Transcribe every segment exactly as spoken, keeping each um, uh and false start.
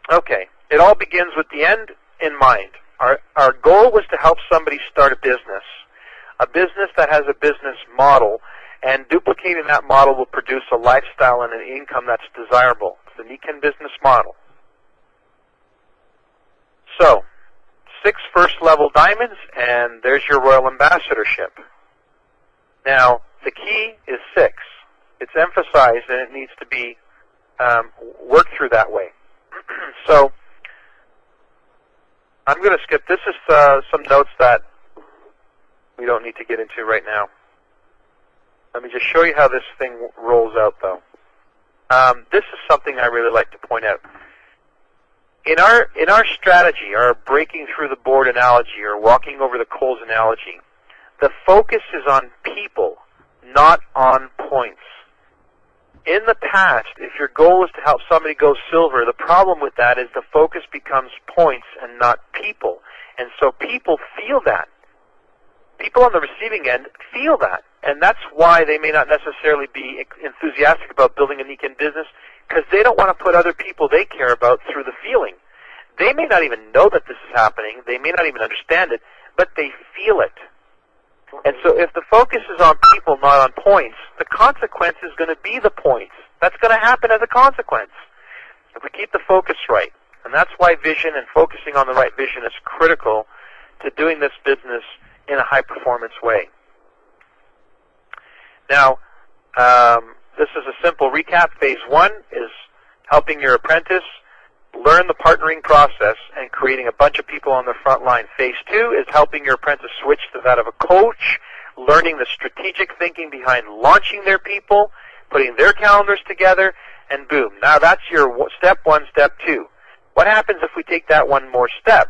Okay. It all begins with the end in mind. Our, our goal was to help somebody start a business, a business that has a business model, and duplicating that model will produce a lifestyle and an income that's desirable. It's the Nikken business model. So, six first-level diamonds, and there's your Royal Ambassadorship. Now, the key is six. It's emphasized, and it needs to be um, worked through that way. So, I'm going to skip. This is uh, some notes that we don't need to get into right now. Let me just show you how this thing rolls out, though. Um, this is something I really like to point out. In our in our strategy, our breaking through the board analogy, or walking over the coals analogy, the focus is on people, not on points. In the past, if your goal is to help somebody go silver, the problem with that is the focus becomes points and not people. And so people feel that. People on the receiving end feel that. And that's why they may not necessarily be enthusiastic about building a Nikken business, because they don't want to put other people they care about through the feeling. They may not even know that this is happening. They may not even understand it, but they feel it. And so if the focus is on people, not on points, the consequence is going to be the points. That's going to happen as a consequence if we keep the focus right. And that's why vision and focusing on the right vision is critical to doing this business in a high-performance way. Now, um, this is a simple recap. Phase one is helping your apprentice learn the partnering process and creating a bunch of people on the front line. Phase two is helping your apprentice switch to that of a coach, learning the strategic thinking behind launching their people, putting their calendars together, and boom. Now that's your step one, step two. What happens if we take that one more step?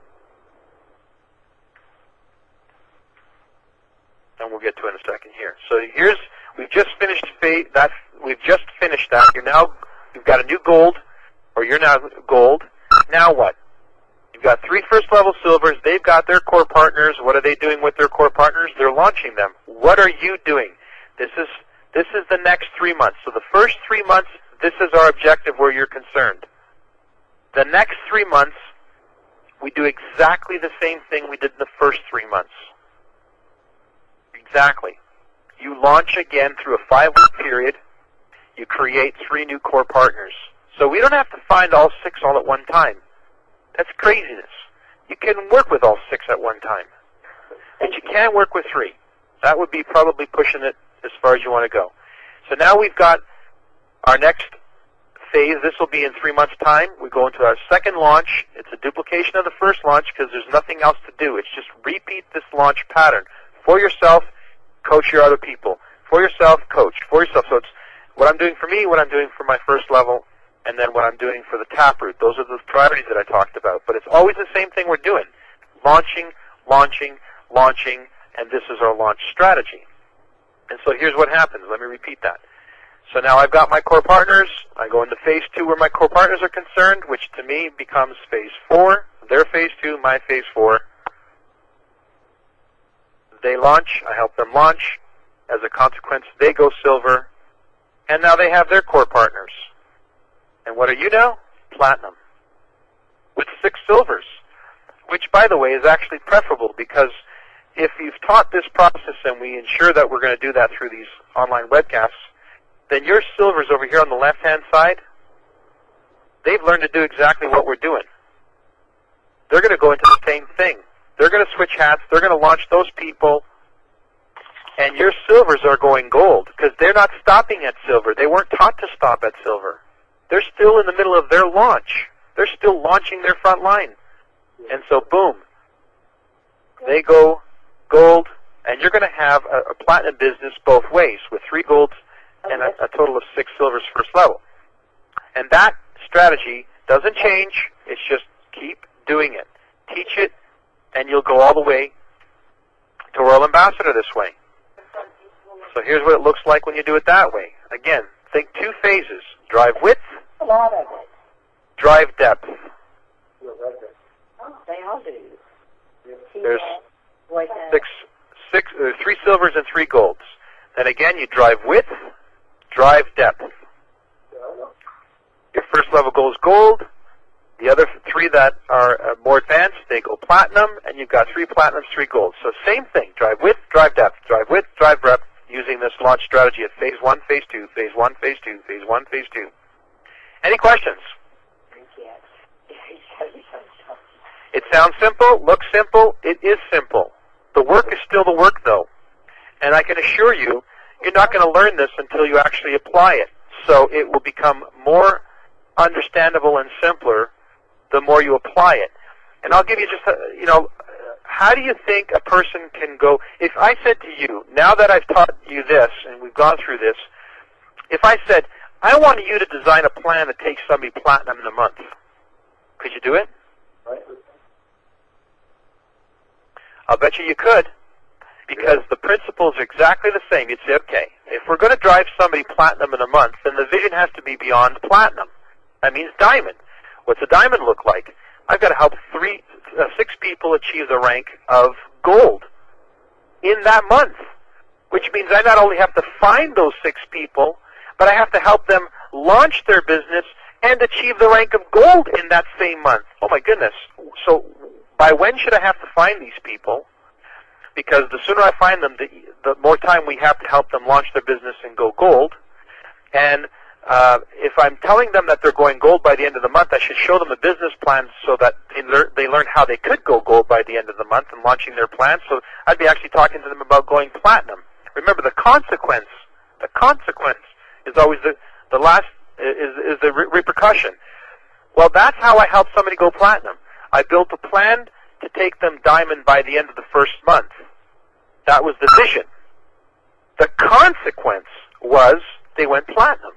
And we'll get to it in a second here. So here's, we've just finished phase, that, we've just finished that. You're now, you've got a new gold, or you're now gold. Now what? You've got three first-level silvers. They've got their core partners. What are they doing with their core partners? They're launching them. What are you doing? This is this is the next three months. So the first three months, this is our objective where you're concerned. The next three months, we do exactly the same thing we did in the first three months. Exactly. You launch again through a five-week period. You create three new core partners. So we don't have to find all six all at one time. That's craziness. You can work with all six at one time. But you can work with three. That would be probably pushing it as far as you want to go. So now we've got our next phase. This will be in three months' time. We go into our second launch. It's a duplication of the first launch because there's nothing else to do. It's just repeat this launch pattern. For yourself, coach your other people. For yourself, coach. For yourself. So it's what I'm doing for me, what I'm doing for my first level, and then what I'm doing for the taproot. Those are the priorities that I talked about. But it's always the same thing we're doing. Launching, launching, launching, and this is our launch strategy. And so here's what happens. Let me repeat that. So now I've got my core partners. I go into phase two where my core partners are concerned, which to me becomes phase four. Their phase two, my phase four. They launch. I help them launch. As a consequence, they go silver. And now they have their core partners. And what are you now? Platinum. With six silvers. Which, by the way, is actually preferable because if you've taught this process and we ensure that we're going to do that through these online webcasts, then your silvers over here on the left-hand side, they've learned to do exactly what we're doing. They're going to go into the same thing. They're going to switch hats. They're going to launch those people. And your silvers are going gold because they're not stopping at silver. They weren't taught to stop at silver. They're still in the middle of their launch. They're still launching their front line. And so, boom, they go gold, and you're going to have a, a platinum business both ways with three golds and a, a total of six silvers first level. And that strategy doesn't change. It's just keep doing it. Teach it, and you'll go all the way to Royal Ambassador this way. So here's what it looks like when you do it that way. Again, think two phases. Drive width, drive depth. Oh, they all do. There's six, six, uh, three silvers and three golds. Then again, you drive width, drive depth. Your first level goal is gold. The other three that are uh, more advanced, they go platinum, and you've got three platinums, three golds. So same thing, drive width, drive depth, drive width, drive breadth, using this launch strategy at phase one, phase two, phase one, phase two, phase one, phase two. Any questions? Yes. It sounds simple, looks simple, it is simple. The work is still the work, though. And I can assure you, you're not going to learn this until you actually apply it. So it will become more understandable and simpler the more you apply it. And I'll give you just, a, you know, how do you think a person can go, if I said to you, now that I've taught you this, and we've gone through this, if I said, I want you to design a plan that takes somebody platinum in a month, could you do it? Right. I'll bet you you could, because the principles are exactly the same. You'd say, okay, if we're going to drive somebody platinum in a month, then the vision has to be beyond platinum. That means diamond. What's a diamond look like? I've got to help three, uh, six people achieve the rank of gold in that month, which means I not only have to find those six people, but I have to help them launch their business and achieve the rank of gold in that same month. Oh my goodness. So by when should I have to find these people? Because the sooner I find them, the, the more time we have to help them launch their business and go gold. And uh, if I'm telling them that they're going gold by the end of the month, I should show them a business plan so that they learn, they learn how they could go gold by the end of the month and launching their plan. So I'd be actually talking to them about going platinum. Remember, the consequence, the consequence is always the, the last, is, is the re- repercussion. Well, that's how I help somebody go platinum. I built a plan to take them diamond by the end of the first month. That was the vision. The consequence was they went platinum.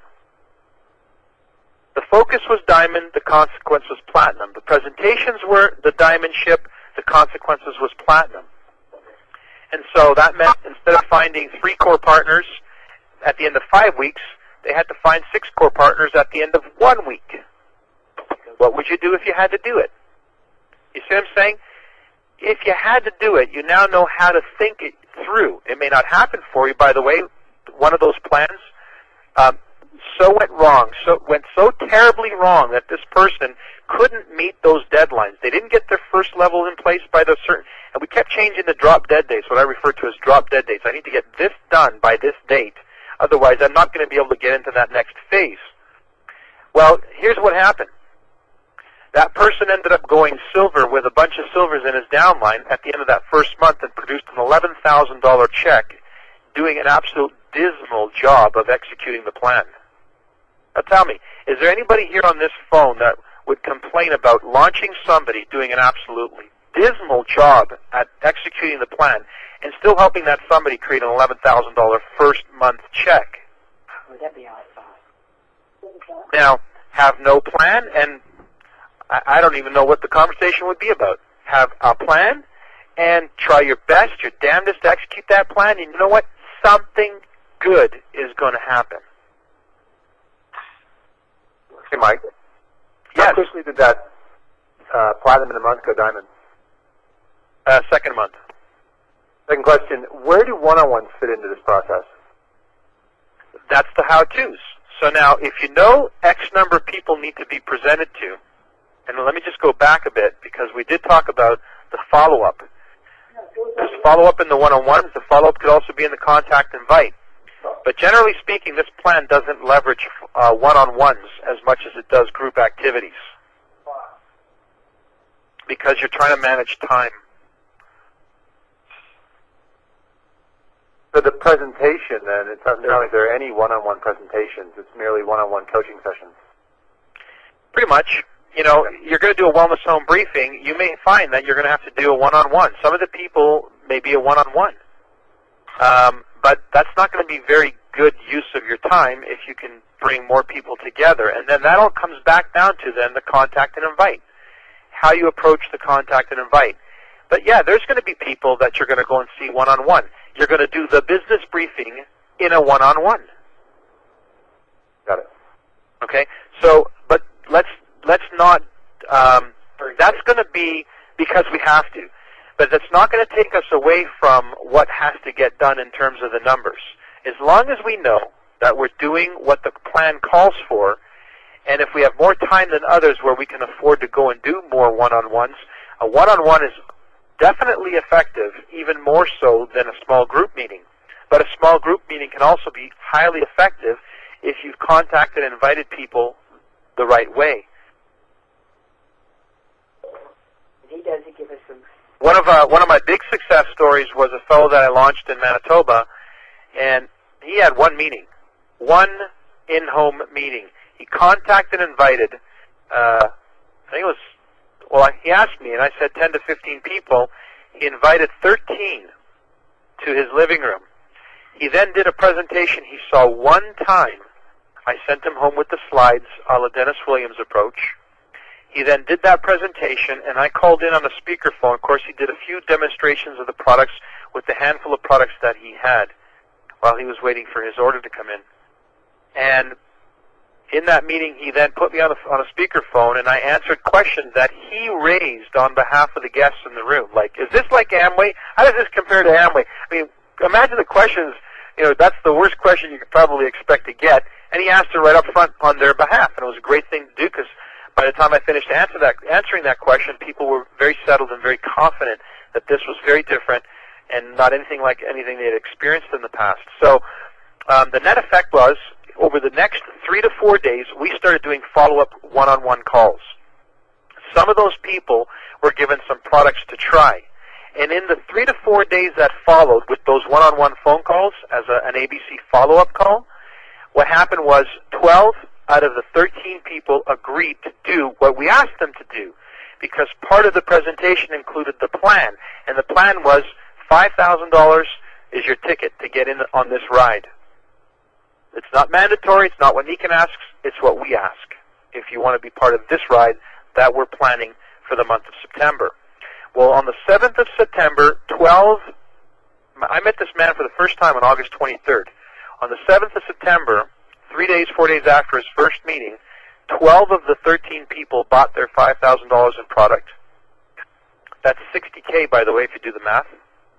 The focus was diamond, the consequence was platinum. The presentations were the diamond ship, the consequences was platinum. And so that meant instead of finding three core partners at the end of five weeks, they had to find six core partners at the end of one week. What would you do if you had to do it? You see what I'm saying? If you had to do it, you now know how to think it through. It may not happen for you. By the way, one of those plans um, so went wrong, so went so terribly wrong that this person couldn't meet those deadlines. They didn't get their first level in place by the certain, and we kept changing the drop dead dates, what I refer to as drop dead dates. I need to get this done by this date. Otherwise, I'm not going to be able to get into that next phase. Well, here's what happened. That person ended up going silver with a bunch of silvers in his downline at the end of that first month and produced an eleven thousand dollars check, doing an absolute dismal job of executing the plan. Now tell me, is there anybody here on this phone that would complain about launching somebody doing an absolutely dismal job at executing the plan and still helping that somebody create an eleven thousand dollars first month check? Would that be awesome? Now, have no plan, and I don't even know what the conversation would be about. Have a plan and try your best, your damnedest to execute that plan, and you know what? Something good is going to happen. Hey, Mike. Yes. How quickly did that uh, platinum in a month go diamond? Uh, second month. Second question, where do one-on-ones fit into this process? That's the how-tos. So now, if you know X number of people need to be presented to, and let me just go back a bit, because we did talk about the follow-up. There's follow-up in the one-on-ones. The follow-up could also be in the contact invite. But generally speaking, this plan doesn't leverage uh, one-on-ones as much as it does group activities, because you're trying to manage time. So the presentation, then, it doesn't sound like there are any one-on-one presentations. It's merely one-on-one coaching sessions. Pretty much. You know, you're going to do a wellness home briefing. You may find that you're going to have to do a one-on-one. Some of the people may be a one-on-one. Um, but that's not going to be very good use of your time if you can bring more people together. And then that all comes back down to then the contact and invite, how you approach the contact and invite. But yeah, there's going to be people that you're going to go and see one-on-one. You're going to do the business briefing in a one-on-one. Got it. Okay? So, but let's let's not, um, that's going to be because we have to. But that's not going to take us away from what has to get done in terms of the numbers. As long as we know that we're doing what the plan calls for, And if we have more time than others where we can afford to go and do more one-on-ones, a one-on-one is definitely effective, even more so than a small group meeting. But a small group meeting can also be highly effective if you've contacted and invited people the right way. He doesn't give us some. One of uh, one of my big success stories was a fellow that I launched in Manitoba, and he had one meeting, one in-home meeting. He contacted and invited, uh, I think it was, well, he asked me, and I said ten to fifteen people. He invited thirteen to his living room. He then did a presentation he saw one time. I sent him home with the slides, a la Dennis Williams approach. He then did that presentation, and I called in on a speakerphone. Of course, he did a few demonstrations of the products with the handful of products that he had while he was waiting for his order to come in. And in that meeting, he then put me on a, on a speakerphone, and I answered questions that he raised on behalf of the guests in the room. Like, is this like Amway? How does this compare to Amway? I mean, imagine the questions, you know, that's the worst question you could probably expect to get, and he asked it right up front on their behalf, and it was a great thing to do because by the time I finished answer that, answering that question, people were very settled and very confident that this was very different and not anything like anything they had experienced in the past. So um, the net effect was, over the next three to four days, we started doing follow-up one-on-one calls. Some of those people were given some products to try. And in the three to four days that followed with those one-on-one phone calls as a, an A B C follow-up call, what happened was twelve out of the thirteen people agreed to do what we asked them to do, because part of the presentation included the plan. And the plan was five thousand dollars is your ticket to get in on this ride. It's not mandatory. It's not what Nikan asks. It's what we ask. If you want to be part of this ride that we're planning for the month of September. Well, on the seventh of September, twelve, I met this man for the first time on August twenty-third. On the seventh of September, three days, four days after his first meeting, twelve of the thirteen people bought their five thousand dollars in product. That's sixty K, by the way, if you do the math.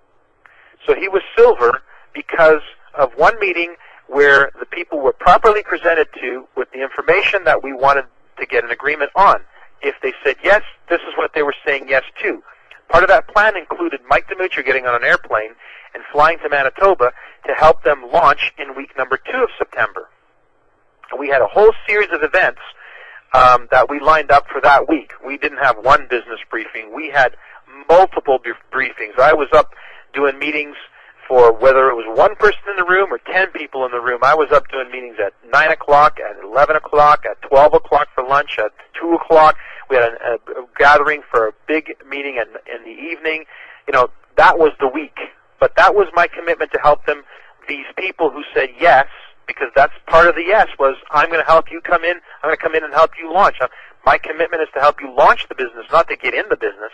So he was silver because of one meeting where the people were properly presented to with the information that we wanted to get an agreement on. If they said yes, this is what they were saying yes to. Part of that plan included Mike DeMucci getting on an airplane and flying to Manitoba to help them launch in week number two of September. And we had a whole series of events um, that we lined up for that week. We didn't have one business briefing. We had multiple briefings. I was up doing meetings for whether it was one person in the room or ten people in the room. I was up doing meetings at nine o'clock, at eleven o'clock, at twelve o'clock for lunch, at two o'clock. We had a, a, a gathering for a big meeting in, in the evening. You know, that was the week. But that was my commitment to help them. These people who said yes, because that's part of the yes, was I'm going to help you come in. I'm going to come in and help you launch. My commitment is to help you launch the business, not to get in the business.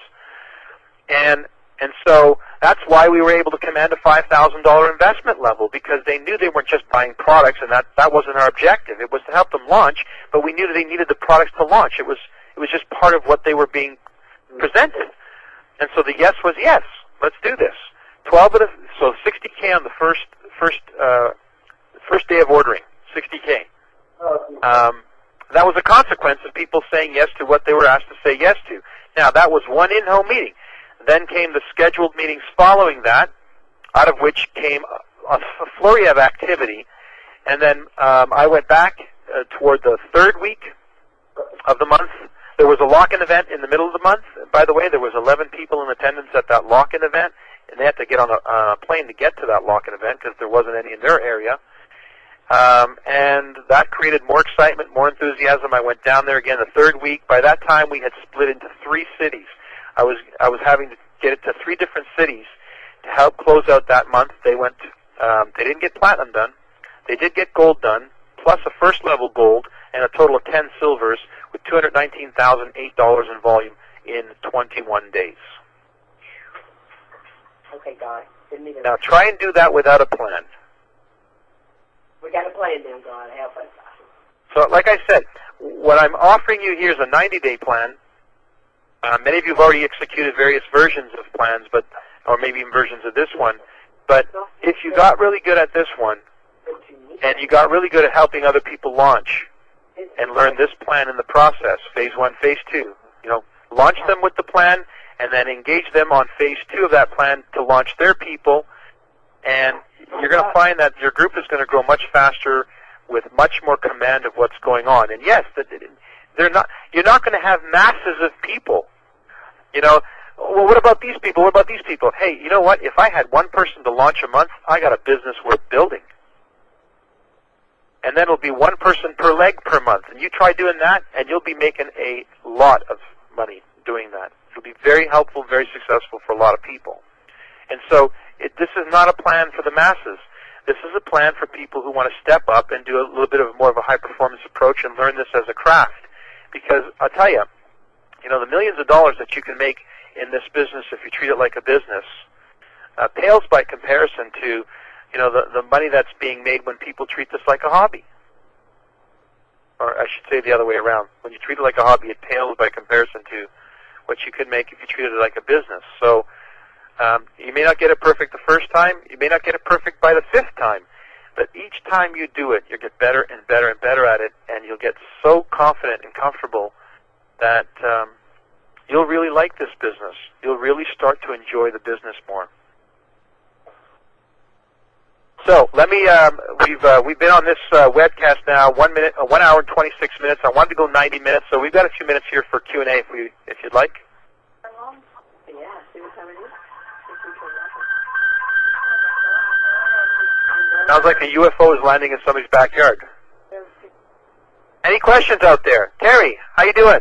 And And so that's why we were able to command a five thousand dollars investment level, because they knew they weren't just buying products, and that, that wasn't our objective. It was to help them launch, but we knew that they needed the products to launch. It was it was just part of what they were being presented. And so the yes was yes, let's do this. twelve of the, so sixty K on the first first uh, first day of ordering, sixty K. Um, that was a consequence of people saying yes to what they were asked to say yes to. Now, that was one in-home meeting. Then came the scheduled meetings following that, out of which came a, a flurry of activity. And then um, I went back uh, toward the third week of the month. There was a lock-in event in the middle of the month. By the way, there was eleven people in attendance at that lock-in event, and they had to get on a uh, plane to get to that lock-in event because there wasn't any in their area. Um, and that created more excitement, more enthusiasm. I went down there again the third week. By that time, we had split into three cities. I was I was having to get it to three different cities to help close out that month. They went. Um, they didn't get platinum done. They did get gold done, plus a first level gold and a total of ten silvers, with two hundred nineteen thousand eight dollars in volume in twenty-one days. Okay, God. Didn't even Now try and do that without a plan. We got a plan now, God. Help us. So, like I said, what I'm offering you here is a ninety-day plan. Uh, many of you have already executed various versions of plans, but or maybe even versions of this one. But if you got really good at this one, and you got really good at helping other people launch, and learn this plan in the process, phase one, phase two. You know, launch them with the plan, and then engage them on phase two of that plan to launch their people, and you're going to find that your group is going to grow much faster with much more command of what's going on. And yes, they're not. You're not going to have masses of people. You know, well, what about these people? What about these people? Hey, you know what? If I had one person to launch a month, I got a business worth building. And then it'll be one person per leg per month. And you try doing that, and you'll be making a lot of money doing that. It'll be very helpful, very successful for a lot of people. And so it, this is not a plan for the masses. This is a plan for people who want to step up and do a little bit of more of a high-performance approach and learn this as a craft. Because I'll tell you, you know, the millions of dollars that you can make in this business if you treat it like a business uh, pales by comparison to, you know, the, the money that's being made when people treat this like a hobby. Or I should say the other way around. When you treat it like a hobby, it pales by comparison to what you could make if you treated it like a business. So um, you may not get it perfect the first time. You may not get it perfect by the fifth time. But each time you do it, you get better and better and better at it, and you'll get so confident and comfortable that um, you'll really like this business. You'll really start to enjoy the business more. So let me. Um, we've uh, we've been on this uh, webcast now one minute, uh, one hour and twenty-six minutes. I wanted to go ninety minutes, so we've got a few minutes here for Q and A if we if you'd like. Yeah, see what time it is? Sounds like a U F O is landing in somebody's backyard. Any questions out there? Terry, how you doing?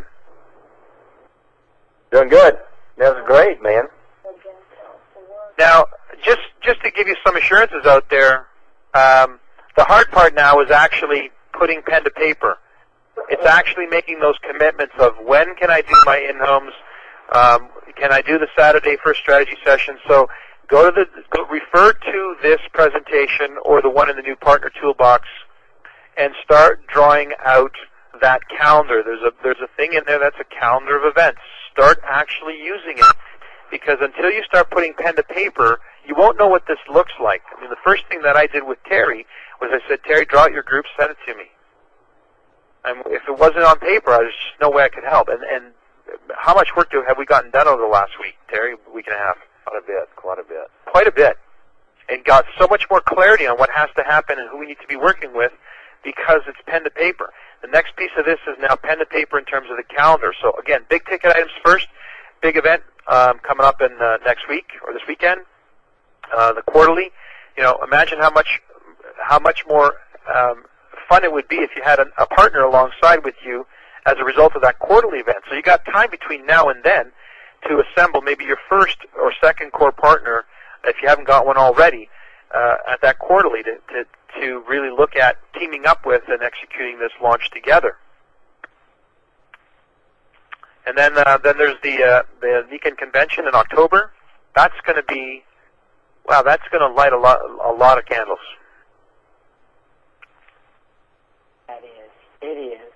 Doing good. That was great, man. Now, just just to give you some assurances out there, um, the hard part now is actually putting pen to paper. It's actually making those commitments of when can I do my in-homes, um, can I do the Saturday first strategy session. So go to the go, refer to this presentation or the one in the new partner toolbox, and start drawing out that calendar. There's a there's a thing in there that's a calendar of events. Start actually using it. Because until you start putting pen to paper, you won't know what this looks like. I mean, the first thing that I did with Terry was I said, Terry, draw out your group, send it to me. And if it wasn't on paper, there's just no way I could help. And, and how much work do, have we gotten done over the last week, Terry, week and a half? Quite a bit, quite a bit. Quite a bit. And got so much more clarity on what has to happen and who we need to be working with because it's pen to paper. The next piece of this is now pen to paper in terms of the calendar. So, again, big ticket items first, big event. Um, coming up in uh, next week or this weekend, uh, the quarterly. You know, imagine how much how much more um, fun it would be if you had a, a partner alongside with you as a result of that quarterly event. So you got time between now and then to assemble maybe your first or second core partner, if you haven't got one already, uh, at that quarterly to, to to really look at teaming up with and executing this launch together. And then uh, then there's the uh, the Nikan convention in October. That's going to be, wow, that's going to light a lot a lot of candles. That is. It is.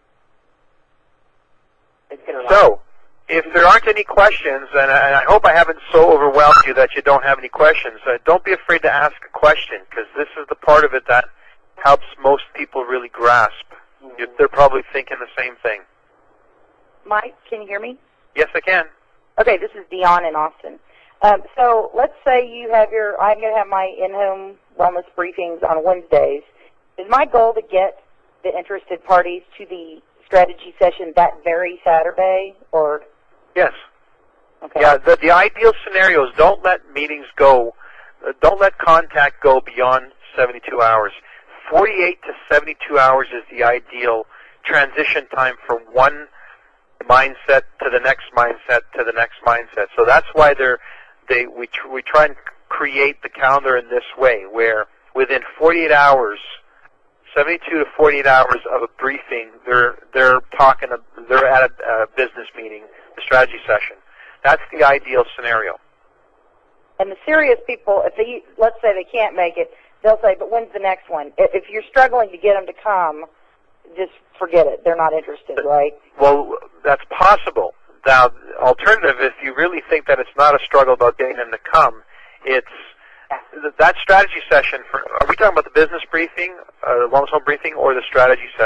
It's going to So, if there aren't any questions, and I, and I hope I haven't so overwhelmed you that you don't have any questions, uh, don't be afraid to ask a question, because this is the part of it that helps most people really grasp. Mm-hmm. They're probably thinking the same thing. Mike, can you hear me? Yes, I can. Okay, this is Dion in Austin. Um, so let's say you have your, I'm going to have my in-home wellness briefings on Wednesdays. Is my goal to get the interested parties to the strategy session that very Saturday, or? Yes. Okay. Yeah, the, the ideal scenario is don't let meetings go, uh, don't let contact go beyond seventy-two hours. forty-eight to seventy-two hours is the ideal transition time from one mindset to the next mindset to the next mindset. So that's why they're, they we tr- we try and create the calendar in this way, where within forty-eight hours, seventy-two to forty-eight hours of a briefing, they're they're talking, they're at a, a business meeting, a strategy session. That's the ideal scenario. And the serious people, if they, let's say they can't make it, they'll say, but when's the next one? If you're struggling to get them to come, just forget it. They're not interested, right? Well, that's possible. Now, alternative, if you really think that it's not a struggle about getting them to come, it's that strategy session. For, are we talking about the business briefing, uh, the wellness home briefing, or the strategy session?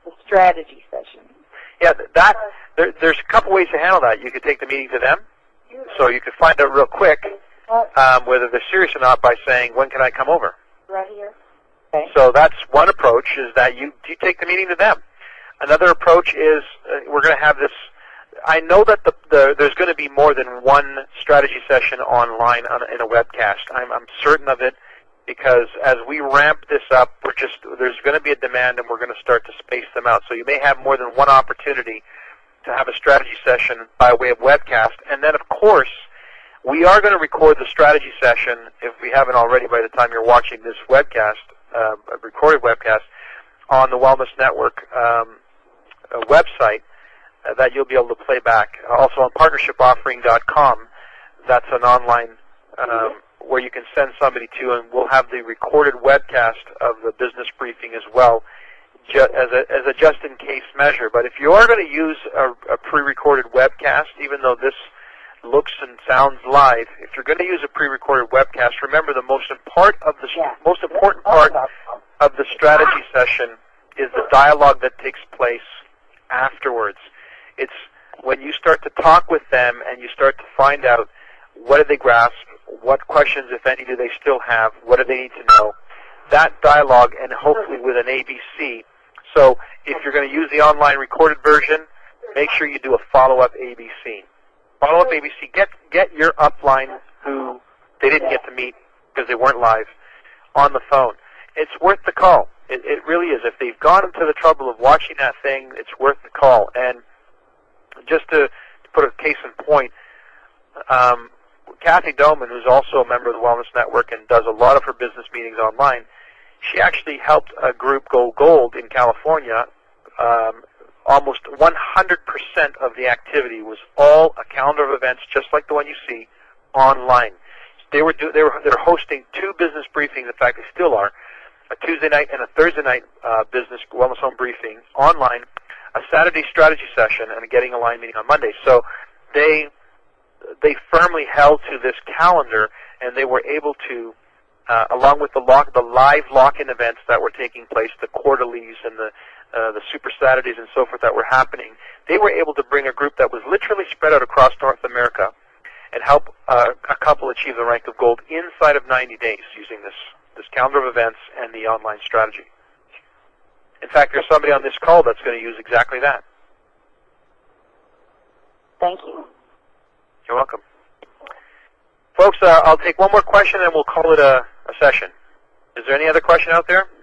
the strategy session. Yeah, that there, there's a couple ways to handle that. You could take the meeting to them, so you could find out real quick um, whether they're serious or not by saying, when can I come over? Right here. Okay. So that's one approach, is that you, you take the meeting to them. Another approach is uh, we're going to have this. I know that the, the, there's going to be more than one strategy session online on, in a webcast. I'm, I'm certain of it, because as we ramp this up, we're just there's going to be a demand, and we're going to start to space them out. So you may have more than one opportunity to have a strategy session by way of webcast. And then, of course, we are going to record the strategy session, if we haven't already by the time you're watching this webcast, uh, a recorded webcast, on the Wellness Network um, uh, website uh, that you'll be able to play back. Also on partnership offering dot com, that's an online um, where you can send somebody to, and we'll have the recorded webcast of the business briefing as well, ju- as a, as a just-in-case measure. But if you are going to use a, a pre-recorded webcast, even though this looks and sounds live, if you're going to use a pre-recorded webcast, remember the most important of the Yeah. most important part of the strategy session is the dialogue that takes place afterwards. It's when you start to talk with them and you start to find out what did they grasp, what questions, if any, do they still have, what do they need to know. That dialogue, and hopefully with an A B C. So if you're going to use the online recorded version, make sure you do a follow-up A B C. Follow-up A B C. Get get your upline who they didn't get to meet because they weren't live on the phone. It's worth the call. It, it really is. If they've gone into the trouble of watching that thing, it's worth the call. And just to, to put a case in point, um, Kathy Doman, who's also a member of the Wellness Network and does a lot of her business meetings online, she actually helped a group go gold in California. Um, almost one hundred percent of the activity was all a calendar of events, just like the one you see, online. They were do, they were they're hosting two business briefings. In fact, they still are, a Tuesday night and a Thursday night uh, business wellness home briefing online, a Saturday strategy session, and a Getting Aligned meeting on Monday. So they they firmly held to this calendar, and they were able to, uh, along with the lock, the live lock-in events that were taking place, the quarterlies and the uh, the Super Saturdays and so forth that were happening, they were able to bring a group that was literally spread out across North America and help uh, a couple achieve the rank of gold inside of ninety days using this, this calendar of events and the online strategy. In fact, there's somebody on this call that's going to use exactly that. Thank you. You're welcome. Folks, uh, I'll take one more question and we'll call it a, a session. Is there any other question out there?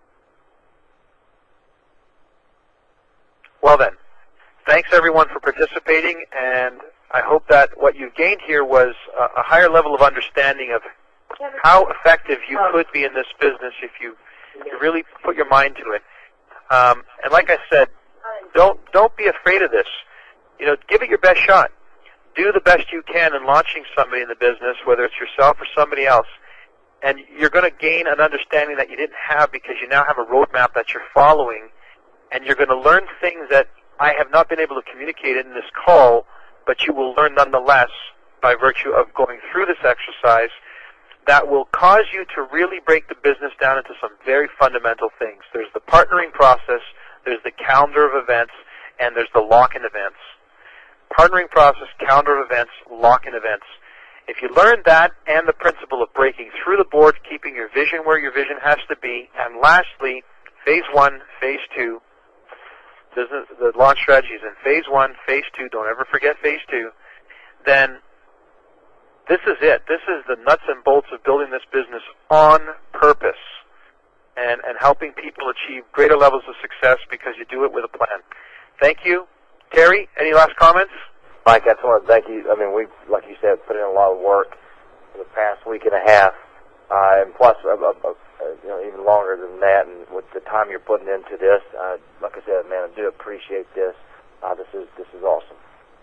Well then, thanks everyone for participating, and I hope that what you've gained here was a, a higher level of understanding of how effective you could be in this business if you, you really put your mind to it. Um, and like I said, don't don't be afraid of this. You know, give it your best shot. Do the best you can in launching somebody in the business, whether it's yourself or somebody else. And you're going to gain an understanding that you didn't have because you now have a roadmap that you're following, and you're going to learn things that I have not been able to communicate in this call, but you will learn nonetheless by virtue of going through this exercise that will cause you to really break the business down into some very fundamental things. There's the partnering process, there's the calendar of events, and there's the lock-in events. Partnering process, calendar of events, lock-in events. If you learn that and the principle of breaking through the board, keeping your vision where your vision has to be, and lastly, phase one, phase two, business, the launch strategy is in phase one, phase two, don't ever forget phase two, then this is it. This is the nuts and bolts of building this business on purpose and, and helping people achieve greater levels of success because you do it with a plan. Thank you. Terry, any last comments? Mike, I just want to thank you. I mean, we've, like you said, put in a lot of work for the past week and a half, uh, and plus, uh, uh, uh, you know, even longer than that. And with the time you're putting into this, uh, like I said, man, I do appreciate this. Uh, this is this is awesome.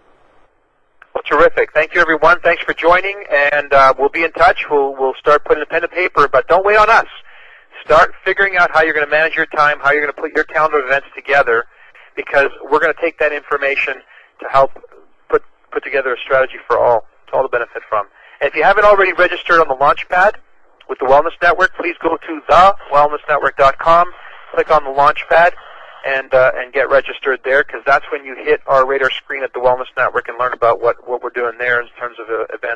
Well, terrific. Thank you, everyone. Thanks for joining, and uh, we'll be in touch. We'll we'll start putting a pen to paper, but don't wait on us. Start figuring out how you're going to manage your time, how you're going to put your calendar of events together, because we're going to take that information to help put put together a strategy for all, to all to benefit from. And if you haven't already registered on the Launchpad with the Wellness Network, please go to the wellness network dot com, click on the Launchpad, and uh, and get registered there, because that's when you hit our radar screen at the Wellness Network and learn about what, what we're doing there in terms of uh, events.